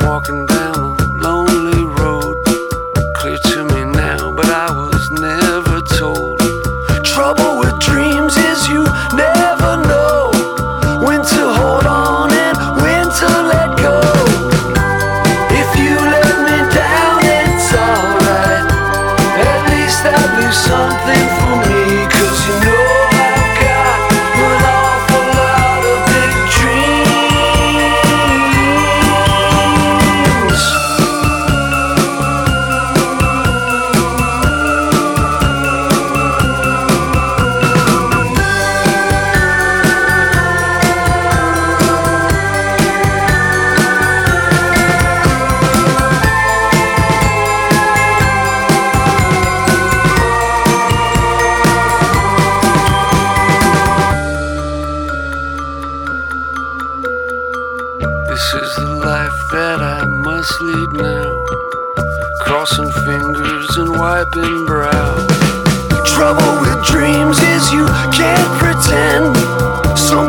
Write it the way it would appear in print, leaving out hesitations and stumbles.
walking down a lonely road. Clear to me now, but I was never told. Trouble with dreams is you never know when to hold on and when to let go. If you let me down, it's alright. At least I'll do something for me, 'cause you know I've got an awful lot of big dreams. This is the life that I must lead now, crossing fingers and wiping brow. Trouble with dreams is you can't pretend. Some